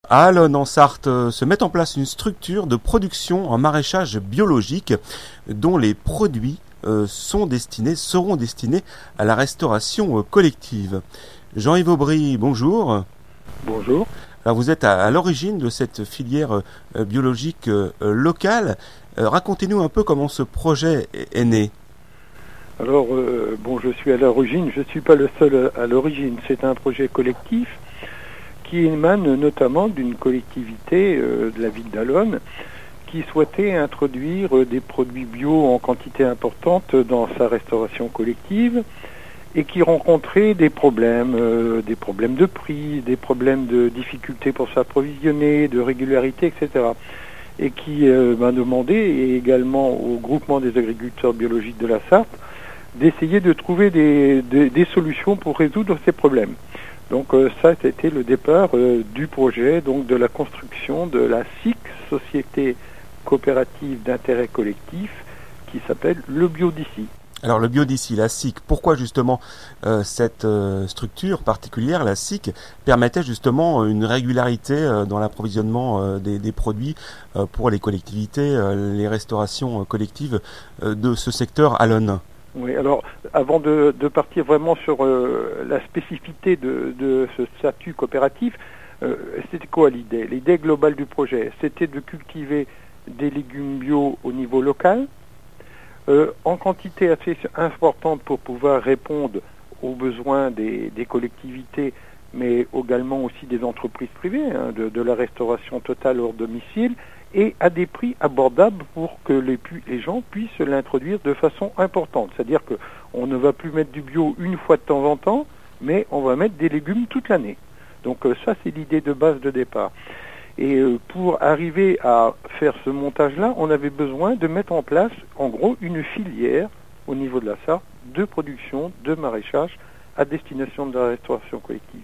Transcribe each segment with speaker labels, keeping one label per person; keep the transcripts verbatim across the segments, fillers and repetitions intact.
Speaker 1: À Allonne, en Sarthe, euh, se met en place une structure de production en maraîchage biologique dont les produits euh, sont destinés, seront destinés à la restauration euh, collective. Jean-Yves Aubry, bonjour.
Speaker 2: Bonjour.
Speaker 1: Alors vous êtes à, à l'origine de cette filière euh, biologique euh, locale. Euh, racontez-nous un peu comment ce projet est, est né.
Speaker 2: Alors, euh, bon, je suis à l'origine, je ne suis pas le seul à l'origine. C'est un projet collectif qui émane notamment d'une collectivité euh, de la ville d'Allonne qui souhaitait introduire euh, des produits bio en quantité importante dans sa restauration collective et qui rencontrait des problèmes, euh, des problèmes de prix, des problèmes de difficulté pour s'approvisionner, de régularité, et cetera. Et qui euh, m'a demandé, et également au groupement des agriculteurs biologiques de la Sarthe, d'essayer de trouver des, des, des solutions pour résoudre ces problèmes. Donc euh, ça, c'était le départ euh, du projet, donc de la construction de la S I C, Société coopérative d'intérêt collectif, qui s'appelle le Bio d'ici.
Speaker 1: Alors le bio d'ici, la S I C, pourquoi justement euh, cette euh, structure particulière, la S I C, permettait justement une régularité euh, dans l'approvisionnement euh, des, des produits euh, pour les collectivités, euh, les restaurations euh, collectives euh, de ce secteur Allonne?
Speaker 2: Oui, alors avant de, de partir vraiment sur euh, la spécificité de, de ce statut coopératif, euh, c'était quoi l'idée? L'idée globale du projet, c'était de cultiver des légumes bio au niveau local, euh, en quantité assez importante pour pouvoir répondre aux besoins des, des collectivités, mais également aussi des entreprises privées, hein, de, de la restauration totale hors domicile, et à des prix abordables pour que les, les gens puissent l'introduire de façon importante. C'est-à-dire qu'on ne va plus mettre du bio une fois de temps en temps, mais on va mettre des légumes toute l'année. Donc euh, ça, c'est l'idée de base de départ. Et euh, pour arriver à faire ce montage-là, on avait besoin de mettre en place, en gros, une filière au niveau de la Sarthe de production de maraîchage à destination de la restauration collective.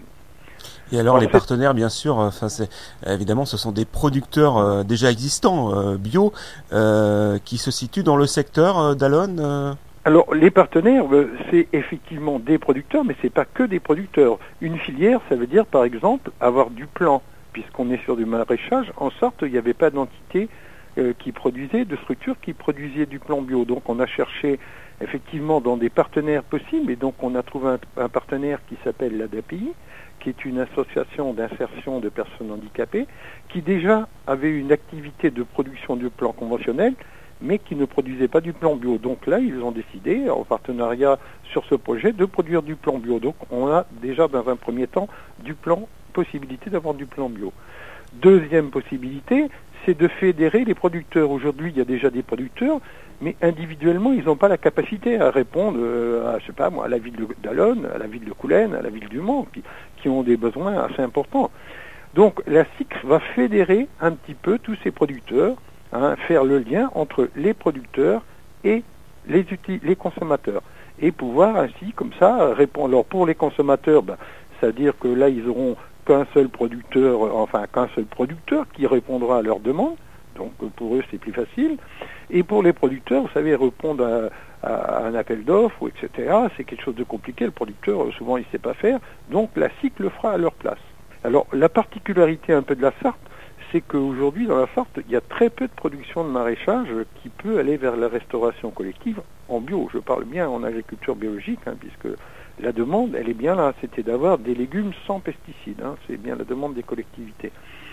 Speaker 1: Et alors
Speaker 2: en
Speaker 1: les
Speaker 2: fait,
Speaker 1: partenaires, bien sûr, enfin c'est évidemment ce sont des producteurs euh, déjà existants euh, bio euh, qui se situent dans le secteur euh, d'Allonne. Euh...
Speaker 2: Alors les partenaires, c'est effectivement des producteurs, mais c'est pas que des producteurs. Une filière, ça veut dire par exemple avoir du plan, puisqu'on est sur du maraîchage. En Sarthe, il n'y avait pas d'entité euh, qui produisait, de structure qui produisait du plan bio. Donc on a cherché effectivement dans des partenaires possibles, et donc on a trouvé un, un partenaire qui s'appelle l'A D A P I, qui est une association d'insertion de personnes handicapées, qui déjà avait une activité de production du plan conventionnel, mais qui ne produisait pas du plan bio. Donc là, ils ont décidé, en partenariat sur ce projet, de produire du plan bio. Donc on a déjà, dans un premier temps, du plan, possibilité d'avoir du plan bio. Deuxième possibilité, c'est de fédérer les producteurs. Aujourd'hui, il y a déjà des producteurs, mais individuellement, ils n'ont pas la capacité à répondre euh, à, je sais pas moi, à la ville d'Allonne, à la ville de Coulennes, à la ville du Mans, qui, qui ont des besoins assez importants. Donc la S I C va fédérer un petit peu tous ces producteurs, hein, faire le lien entre les producteurs et les, les consommateurs, et pouvoir ainsi, comme ça, répondre. Alors pour les consommateurs, ben, c'est-à-dire que là, ils auront qu'un seul producteur, enfin qu'un seul producteur qui répondra à leurs demandes. Donc pour eux, c'est plus facile. Et pour les producteurs, vous savez, répondre à, à un appel d'offres, et cetera, c'est quelque chose de compliqué. Le producteur, souvent, il ne sait pas faire. Donc la S I C le fera à leur place. Alors la particularité un peu de la Sarthe, c'est qu'aujourd'hui, dans la Sarthe, il y a très peu de production de maraîchage qui peut aller vers la restauration collective en bio. Je parle bien en agriculture biologique, hein, puisque la demande, elle est bien là. C'était d'avoir des légumes sans pesticides. Hein, c'est bien la demande des collectivités.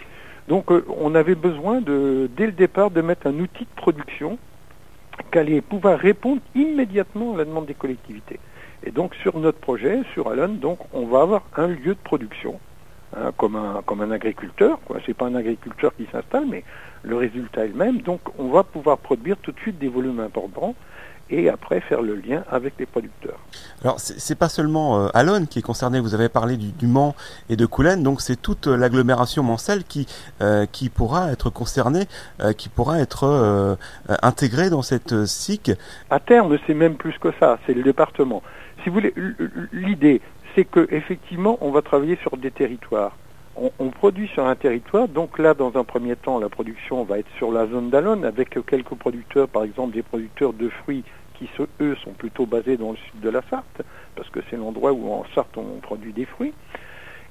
Speaker 2: Donc euh, on avait besoin, de, dès le départ, de mettre un outil de production qui allait pouvoir répondre immédiatement à la demande des collectivités. Et donc sur notre projet, sur Allonne, donc on va avoir un lieu de production, hein, comme, un, comme un agriculteur. Ce n'est pas un agriculteur qui s'installe, mais le résultat est le même. Donc on va pouvoir produire tout de suite des volumes importants, et après faire le lien avec les producteurs.
Speaker 1: Alors c'est pas seulement euh, Allonne qui est concerné, vous avez parlé du, du Mans et de Coulennes, donc c'est toute euh, l'agglomération mancelle qui euh, qui pourra être concernée, euh, qui pourra être euh, intégrée dans cette euh, S I C.
Speaker 2: À terme, c'est même plus que ça, c'est le département. Si vous voulez, l'idée, c'est que effectivement, on va travailler sur des territoires. On, on produit sur un territoire, donc là, dans un premier temps, la production va être sur la zone d'Allonne, avec quelques producteurs, par exemple des producteurs de fruits qui, eux, sont plutôt basés dans le sud de la Sarthe, parce que c'est l'endroit où en Sarthe on produit des fruits. Et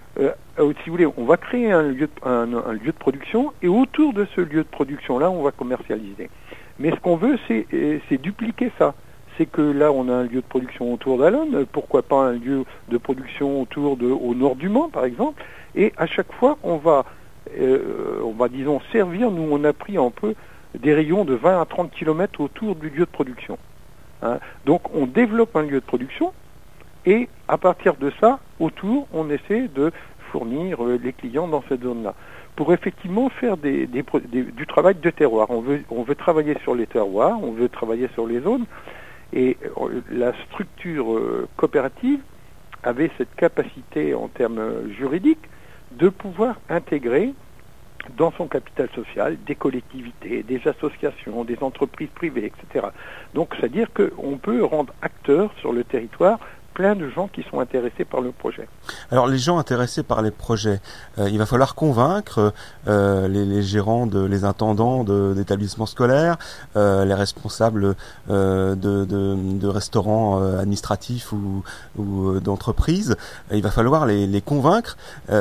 Speaker 2: euh, si vous voulez, on va créer un lieu, de, un, un lieu de production et autour de ce lieu de production-là, on va commercialiser. Mais ce qu'on veut, c'est, c'est dupliquer ça. C'est que là, on a un lieu de production autour d'Allonne, pourquoi pas un lieu de production autour de, au nord du Mans, par exemple, et à chaque fois, on va, euh, on va, disons, servir, nous, on a pris un peu des rayons de vingt à trente kilomètres autour du lieu de production. Hein. Donc, on développe un lieu de production, et à partir de ça, autour, on essaie de fournir euh, les clients dans cette zone-là. Pour effectivement faire des, des, des, du travail de terroir. On veut, on veut travailler sur les terroirs, on veut travailler sur les zones, et la structure euh, coopérative avait cette capacité en termes juridiques de pouvoir intégrer dans son capital social des collectivités, des associations, des entreprises privées, et cetera. Donc, c'est-à-dire qu'on peut rendre acteur sur le territoire plein de gens qui sont intéressés par le projet.
Speaker 1: Alors les gens intéressés par les projets, euh, il va falloir convaincre euh, les, les gérants, de, les intendants de, d'établissements scolaires, euh, les responsables euh, de, de, de restaurants euh, administratifs ou, ou d'entreprises. Il va falloir les, les convaincre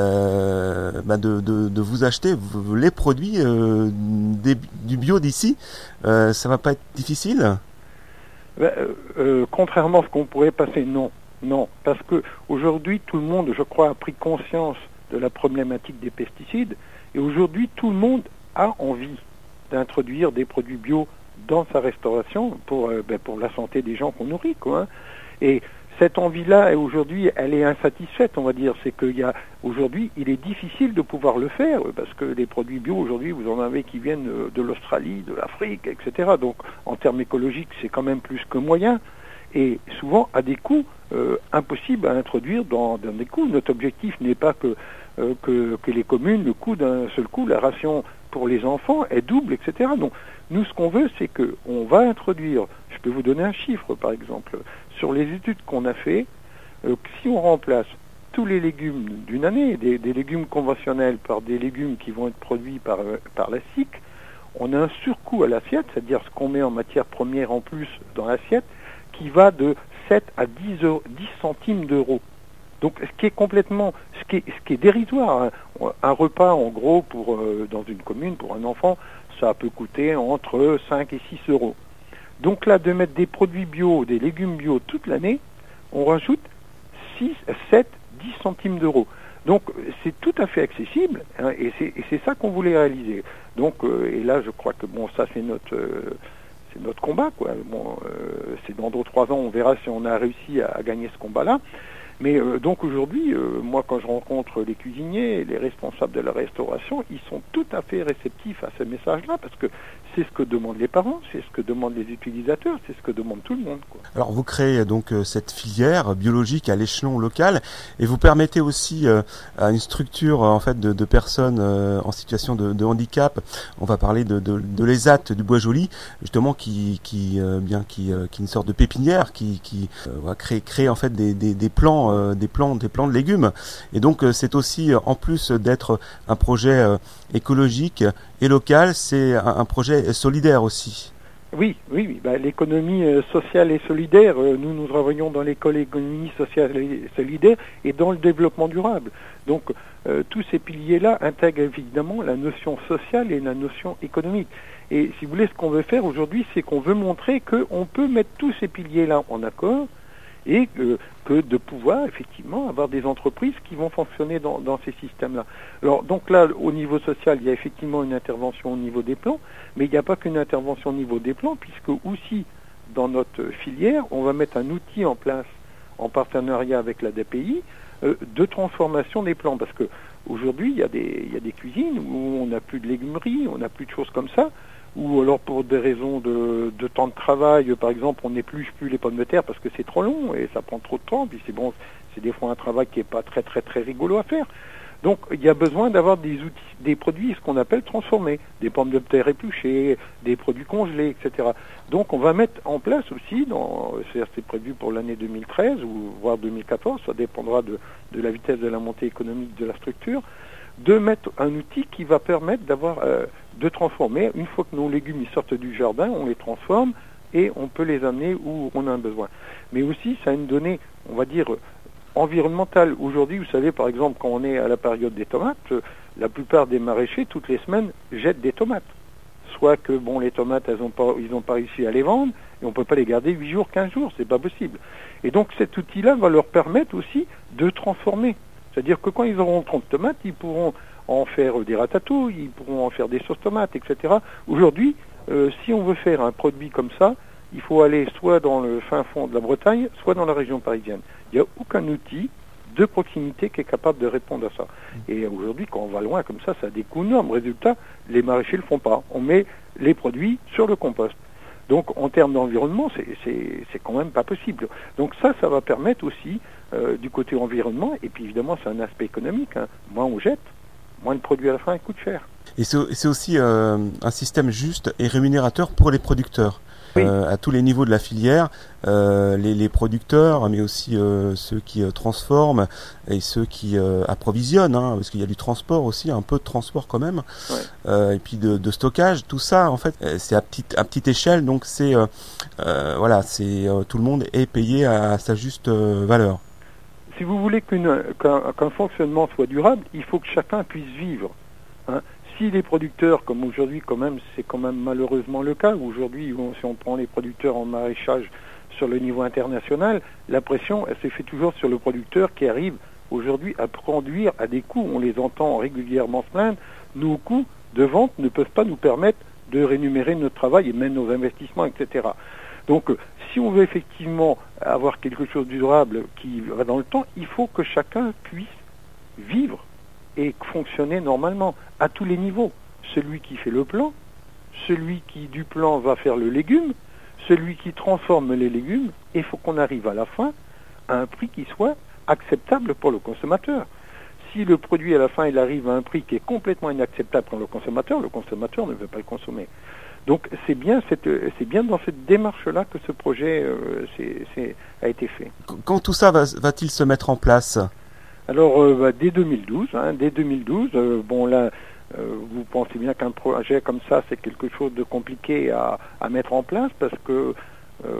Speaker 1: euh, bah de, de, de vous acheter les produits euh, des, du bio d'ici. Euh, ça va pas être difficile ?
Speaker 2: Ben, euh, euh, contrairement à ce qu'on pourrait passer, non. Non, parce que aujourd'hui tout le monde, je crois, a pris conscience de la problématique des pesticides, et aujourd'hui tout le monde a envie d'introduire des produits bio dans sa restauration pour, euh, ben, pour la santé des gens qu'on nourrit, quoi. Hein. Et cette envie-là, aujourd'hui, elle est insatisfaite, on va dire. C'est qu'il y a aujourd'hui, il est difficile de pouvoir le faire parce que les produits bio aujourd'hui, vous en avez qui viennent de l'Australie, de l'Afrique, et cetera. Donc, en termes écologiques, c'est quand même plus que moyen. Et souvent à des coûts euh, impossibles à introduire dans, dans des coûts. Notre objectif n'est pas que, euh, que, que les communes, le coût d'un seul coup, la ration pour les enfants est double, et cetera. Donc nous, ce qu'on veut, c'est qu'on va introduire, je peux vous donner un chiffre par exemple, sur les études qu'on a fait, euh, si on remplace tous les légumes d'une année, des, des légumes conventionnels par des légumes qui vont être produits par, par la S I C, on a un surcoût à l'assiette, c'est-à-dire ce qu'on met en matière première en plus dans l'assiette, qui va de sept à dix, euros, dix centimes d'euros. Donc, ce qui est complètement, ce qui est, ce qui est dérisoire. Hein. Un repas, en gros, pour euh, dans une commune, pour un enfant, ça peut coûter entre cinq et six euros. Donc là, de mettre des produits bio, des légumes bio toute l'année, on rajoute six, sept, dix centimes d'euros. Donc, c'est tout à fait accessible, hein, et, c'est, et c'est ça qu'on voulait réaliser. Donc, euh, et là, je crois que, bon, ça, c'est notre... Euh, c'est notre combat, quoi. Bon, euh, c'est dans deux trois ans, on verra si on a réussi à, à gagner ce combat-là. Mais euh, donc aujourd'hui, euh, moi quand je rencontre les cuisiniers, les responsables de la restauration, ils sont tout à fait réceptifs à ce message-là, parce que c'est ce que demandent les parents, c'est ce que demandent les utilisateurs, c'est ce que demande tout le monde, quoi.
Speaker 1: Alors vous créez donc euh, cette filière biologique à l'échelon local, et vous permettez aussi euh, à une structure euh, en fait de, de personnes euh, en situation de, de handicap. On va parler de, de, de l'E S A T du Bois-Joli, justement qui qui euh, bien qui euh, qui est une sorte de pépinière qui qui euh, va créer créer en fait des des, des plants euh, des plants des plants de légumes. Et donc euh, c'est aussi euh, en plus d'être un projet euh, écologique et local, c'est un, un projet solidaire aussi.
Speaker 2: Oui, oui, oui. Bah, l'économie euh, sociale et solidaire, euh, nous nous travaillons dans l'économie sociale et solidaire et dans le développement durable. Donc euh, tous ces piliers-là intègrent évidemment la notion sociale et la notion économique. Et si vous voulez, ce qu'on veut faire aujourd'hui, c'est qu'on veut montrer qu'on peut mettre tous ces piliers-là en accord, et que, que de pouvoir effectivement avoir des entreprises qui vont fonctionner dans, dans ces systèmes-là. Alors donc là, au niveau social, il y a effectivement une intervention au niveau des plans, mais il n'y a pas qu'une intervention au niveau des plans, puisque aussi dans notre filière, on va mettre un outil en place en partenariat avec la D P I euh, de transformation des plants, parce que aujourd'hui, il y a des, il y a des cuisines où on n'a plus de légumerie, on n'a plus de choses comme ça, ou alors pour des raisons de, de temps de travail, par exemple, on n'épluche plus les pommes de terre parce que c'est trop long et ça prend trop de temps, puis c'est bon, c'est des fois un travail qui n'est pas très très très rigolo à faire. Donc il y a besoin d'avoir des outils, des produits, ce qu'on appelle transformés, des pommes de terre épluchées, des produits congelés, et cetera. Donc on va mettre en place aussi, dans, c'est, c'est prévu pour l'année deux mille treize ou voire deux mille quatorze, ça dépendra de, de la vitesse de la montée économique de la structure, de mettre un outil qui va permettre d'avoir euh, de transformer. Une fois que nos légumes ils sortent du jardin, on les transforme et on peut les amener où on a un besoin. Mais aussi, ça a une donnée, on va dire, environnemental. Aujourd'hui, vous savez, par exemple, quand on est à la période des tomates, euh, la plupart des maraîchers, toutes les semaines, jettent des tomates. Soit que bon, les tomates, elles ont pas, ils n'ont pas réussi à les vendre, et on ne peut pas les garder huit jours, quinze jours, c'est pas possible. Et donc cet outil-là va leur permettre aussi de transformer. C'est-à-dire que quand ils auront trente tomates, ils pourront en faire des ratatouilles, ils pourront en faire des sauces tomates, et cetera. Aujourd'hui, euh, si on veut faire un produit comme ça, il faut aller soit dans le fin fond de la Bretagne, soit dans la région parisienne. Il n'y a aucun outil de proximité qui est capable de répondre à ça. Et aujourd'hui, quand on va loin comme ça, ça a des coûts énormes. Résultat, les maraîchers ne le font pas. On met les produits sur le compost. Donc, en termes d'environnement, c'est, c'est, c'est quand même pas possible. Donc ça, ça va permettre aussi, euh, du côté environnement, et puis évidemment, c'est un aspect économique. Hein. Moins on jette, moins le produit à la fin coûte cher.
Speaker 1: Et c'est, c'est aussi euh, un système juste et rémunérateur pour les producteurs. Oui. Euh, à tous les niveaux de la filière, euh, les, les producteurs, mais aussi euh, ceux qui euh, transforment et ceux qui euh, approvisionnent, hein, parce qu'il y a du transport aussi, un peu de transport quand même, ouais. euh, et puis de, de stockage, tout ça en fait, c'est à petite à petite échelle, donc c'est euh, euh, voilà, c'est euh, tout le monde est payé à, à sa juste euh, valeur.
Speaker 2: Si vous voulez qu'une, qu'un, qu'un fonctionnement soit durable, il faut que chacun puisse vivre. Hein. Si les producteurs, comme aujourd'hui, quand même, c'est quand même malheureusement le cas, aujourd'hui, si on prend les producteurs en maraîchage sur le niveau international, la pression, elle se fait toujours sur le producteur qui arrive aujourd'hui à produire à des coûts, on les entend régulièrement se plaindre, nos coûts de vente ne peuvent pas nous permettre de rémunérer notre travail et même nos investissements, et cetera. Donc, si on veut effectivement avoir quelque chose de durable qui va dans le temps, il faut que chacun puisse vivre et fonctionner normalement à tous les niveaux. Celui qui fait le plan, celui qui du plan va faire le légume, celui qui transforme les légumes, et il faut qu'on arrive à la fin à un prix qui soit acceptable pour le consommateur. Si le produit à la fin il arrive à un prix qui est complètement inacceptable pour le consommateur, le consommateur ne veut pas le consommer. Donc c'est bien, cette, c'est bien dans cette démarche-là que ce projet euh, c'est, c'est, a été fait.
Speaker 1: Quand tout ça va, va-t-il se mettre en place ?
Speaker 2: Alors, euh, bah, dès deux mille douze, hein, dès deux mille douze, euh, bon là, euh, vous pensez bien qu'un projet comme ça, c'est quelque chose de compliqué à, à mettre en place parce que euh,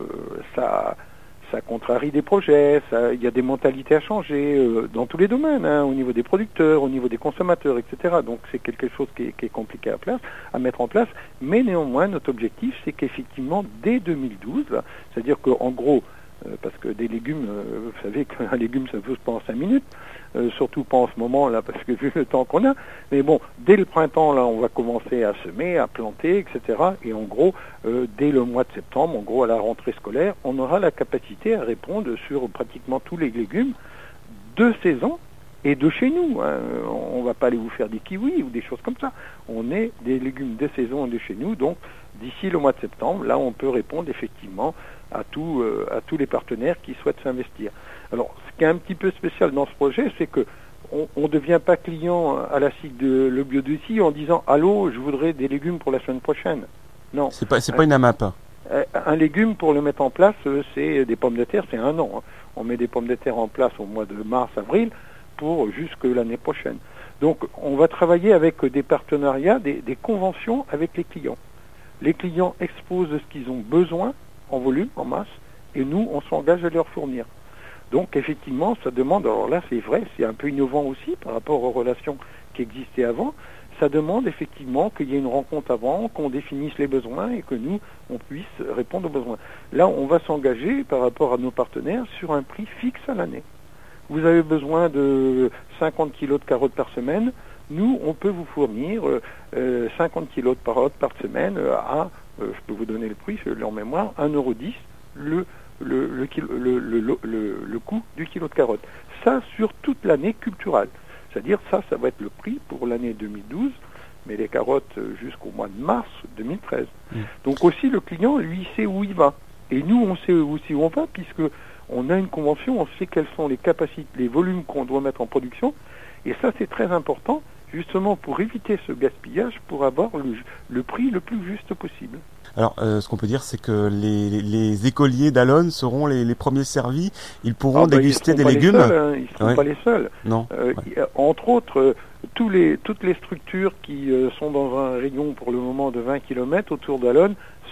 Speaker 2: ça, ça contrarie des projets, il y a des mentalités à changer euh, dans tous les domaines, hein, au niveau des producteurs, au niveau des consommateurs, et cetera. Donc c'est quelque chose qui est, qui est compliqué à, place, à mettre en place. Mais néanmoins, notre objectif, c'est qu'effectivement, dès deux mille douze, c'est-à-dire qu'en gros, Euh, parce que des légumes, euh, vous savez qu'un légume ça pousse pas en cinq minutes, euh, surtout pas en ce moment là, parce que vu le temps qu'on a. Mais bon, dès le printemps là, on va commencer à semer, à planter, et cetera. Et en gros, euh, dès le mois de septembre, en gros à la rentrée scolaire, on aura la capacité à répondre sur pratiquement tous les légumes de saison et de chez nous. Hein. On va pas aller vous faire des kiwis ou des choses comme ça. On est des légumes de saison et de chez nous, donc d'ici le mois de septembre, là on peut répondre effectivement à, tout, euh, à tous les partenaires qui souhaitent s'investir. Alors, ce qui est un petit peu spécial dans ce projet, c'est que on ne devient pas client à la S I C de Le Bio d'ici en disant « Allô, je voudrais des légumes pour la semaine prochaine ». Non.
Speaker 1: C'est pas, c'est pas une AMAP.
Speaker 2: Un, un légume, pour le mettre en place, c'est des pommes de terre, c'est un an. Hein. On met des pommes de terre en place au mois de mars, avril, pour jusque l'année prochaine. Donc, on va travailler avec des partenariats, des, des conventions avec les clients. Les clients exposent ce qu'ils ont besoin en volume, en masse, et nous, on s'engage à leur fournir. Donc, effectivement, ça demande, alors là, c'est vrai, c'est un peu innovant aussi par rapport aux relations qui existaient avant, ça demande effectivement qu'il y ait une rencontre avant, qu'on définisse les besoins et que nous, on puisse répondre aux besoins. Là, on va s'engager par rapport à nos partenaires sur un prix fixe à l'année. Vous avez besoin de cinquante kilos de carottes par semaine, nous, on peut vous fournir euh, cinquante kilos de carottes par semaine à, euh, je peux vous donner le prix, je l'ai en mémoire, un euro dix le, le, le, kilo, le, le, le, le, le coût du kilo de carottes. Ça, sur toute l'année culturelle. C'est-à-dire, ça, ça va être le prix pour l'année deux mille douze, mais les carottes jusqu'au mois de mars deux mille treize. Mmh. Donc aussi, le client, lui, sait où il va. Et nous, on sait aussi où on va, puisque on a une convention, on sait quelles sont les capacités, les volumes qu'on doit mettre en production. Et ça, c'est très important, justement pour éviter ce gaspillage, pour avoir le, le prix le plus juste possible.
Speaker 1: Alors, euh, ce qu'on peut dire, c'est que les, les, les écoliers d'Allonne seront les, les premiers servis. Ils pourront ah, bah, déguster
Speaker 2: ils
Speaker 1: des légumes.
Speaker 2: Seuls, hein. Ils ne seront ouais. pas les seuls.
Speaker 1: Non.
Speaker 2: Euh, ouais. Entre autres, euh, tous les, toutes les structures qui euh, sont dans un rayon pour le moment de vingt kilomètres autour d'Allonne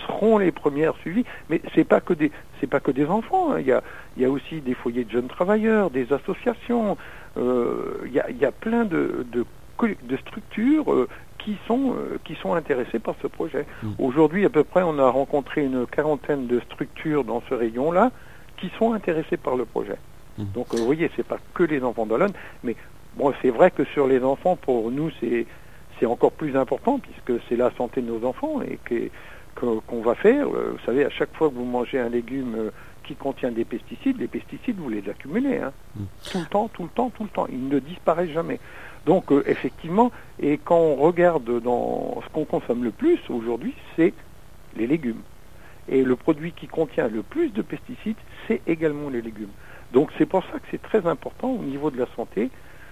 Speaker 2: seront les premières suivies. Mais c'est pas que des, c'est pas que des enfants. Hein. Il y a, il y a aussi des foyers de jeunes travailleurs, des associations. Euh, il y a, il y a plein de, de, de structures euh, qui sont, euh, qui sont intéressées par ce projet. Mmh. Aujourd'hui, à peu près, on a rencontré une quarantaine de structures dans ce rayon-là qui sont intéressées par le projet. Mmh. Donc, euh, vous voyez, c'est pas que les enfants d'Olonne, mais bon, c'est vrai que sur les enfants, pour nous, c'est c'est encore plus important puisque c'est la santé de nos enfants et que, que, qu'on va faire. Vous savez, à chaque fois que vous mangez un légume qui contient des pesticides, les pesticides, vous les accumulez. Hein. Mmh. Tout le temps, tout le temps, tout le temps. Ils ne disparaissent jamais. Donc, euh, effectivement, et quand on regarde dans ce qu'on consomme le plus aujourd'hui, c'est les légumes. Et le produit qui contient le plus de pesticides, c'est également les légumes. Donc, c'est pour ça que c'est très important au niveau de la santé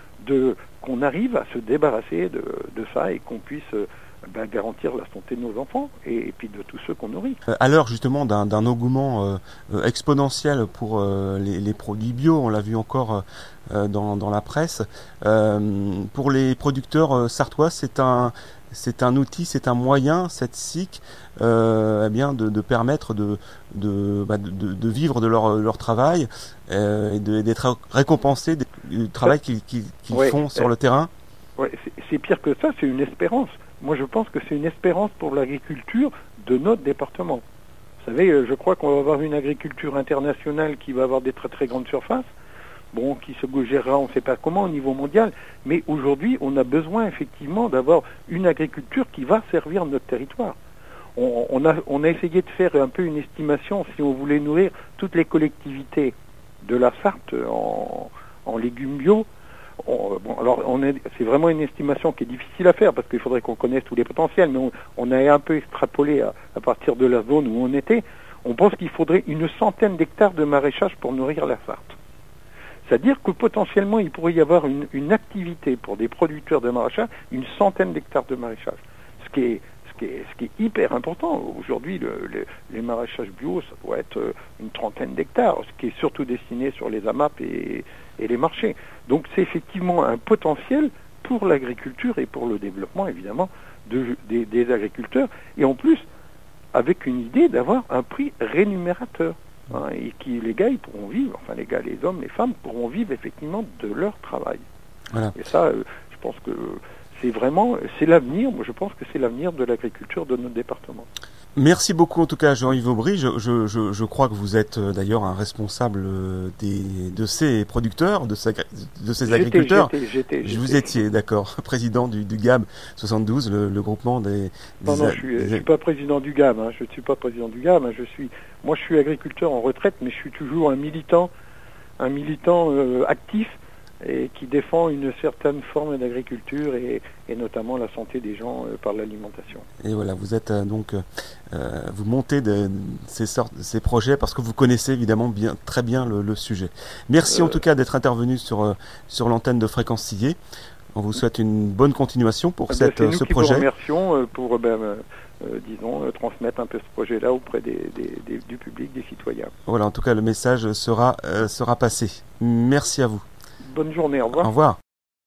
Speaker 2: de qu'on arrive à se débarrasser de, de ça et qu'on puisse euh, ben, garantir la santé de nos enfants et, et puis de tous ceux qu'on nourrit.
Speaker 1: À l'heure justement d'un, d'un engouement euh, exponentiel pour euh, les, les produits bio, on l'a vu encore euh, dans, dans la presse, euh, pour les producteurs euh, sartois, c'est un c'est un outil, c'est un moyen, cette S I C, euh, eh bien, de, de permettre de, de, bah, de, de vivre de leur, leur travail euh, et de, d'être récompensés du travail qu'ils, qu'ils, qu'ils ouais, font sur euh, le terrain.
Speaker 2: Ouais, c'est, c'est pire que ça, c'est une espérance. Moi, je pense que c'est une espérance pour l'agriculture de notre département. Vous savez, je crois qu'on va avoir une agriculture internationale qui va avoir des très très grandes surfaces. Bon, qui se gérera, on ne sait pas comment, au niveau mondial, mais aujourd'hui, on a besoin effectivement d'avoir une agriculture qui va servir notre territoire. On, on, a, on a essayé de faire un peu une estimation, si on voulait nourrir toutes les collectivités de la Sarthe en, en légumes bio. On, bon, alors, on est, c'est vraiment une estimation qui est difficile à faire, parce qu'il faudrait qu'on connaisse tous les potentiels, mais on, on a un peu extrapolé à, à partir de la zone où on était. On pense qu'il faudrait une centaine d'hectares de maraîchage pour nourrir la Sarthe. C'est-à-dire que potentiellement, il pourrait y avoir une, une activité pour des producteurs de maraîchage, une centaine d'hectares de maraîchage. Ce qui est, ce qui est, ce qui est hyper important. Aujourd'hui, le, le, les maraîchages bio, ça doit être une trentaine d'hectares, ce qui est surtout destiné sur les A M A P et, et les marchés. Donc c'est effectivement un potentiel pour l'agriculture et pour le développement, évidemment, de, des, des agriculteurs. Et en plus, avec une idée d'avoir un prix rémunérateur. Hein, et qui les gars ils pourront vivre, enfin les gars, les hommes, les femmes pourront vivre effectivement de leur travail. Voilà. Et ça, euh, je pense que c'est vraiment, c'est l'avenir. Moi, je pense que c'est l'avenir de l'agriculture de notre département.
Speaker 1: Merci beaucoup en tout cas Jean-Yves Aubry. Je, je, je, je crois que vous êtes d'ailleurs un responsable des, de ces producteurs, de, ces, de ces
Speaker 2: j'étais,
Speaker 1: agriculteurs.
Speaker 2: J'étais, j'étais,
Speaker 1: je vous
Speaker 2: j'étais.
Speaker 1: étiez, d'accord, président du, du G A B soixante-douze, le, le groupement des... des
Speaker 2: non, non, je suis, des... je suis pas président du G A B, hein. Je ne suis pas président du G A B, hein. je suis, moi je suis agriculteur en retraite, mais je suis toujours un militant, un militant euh, actif et qui défend une certaine forme d'agriculture et, et notamment la santé des gens euh, par l'alimentation.
Speaker 1: Et voilà, vous êtes euh, donc, euh, vous montez de, de ces sortes, de ces projets parce que vous connaissez évidemment bien, très bien le, le sujet. Merci euh, en tout cas d'être intervenu sur euh, sur l'antenne de Fréquence Sillé. On vous souhaite une bonne continuation pour
Speaker 2: ben
Speaker 1: cette,
Speaker 2: c'est nous
Speaker 1: ce
Speaker 2: qui
Speaker 1: projet.
Speaker 2: Nous vous remercions pour, ben, euh, disons, euh, transmettre un peu ce projet-là auprès des, des, des, du public, des citoyens.
Speaker 1: Voilà, en tout cas, le message sera, euh, sera passé. Merci à vous.
Speaker 2: Bonne journée, au revoir.
Speaker 1: Au revoir.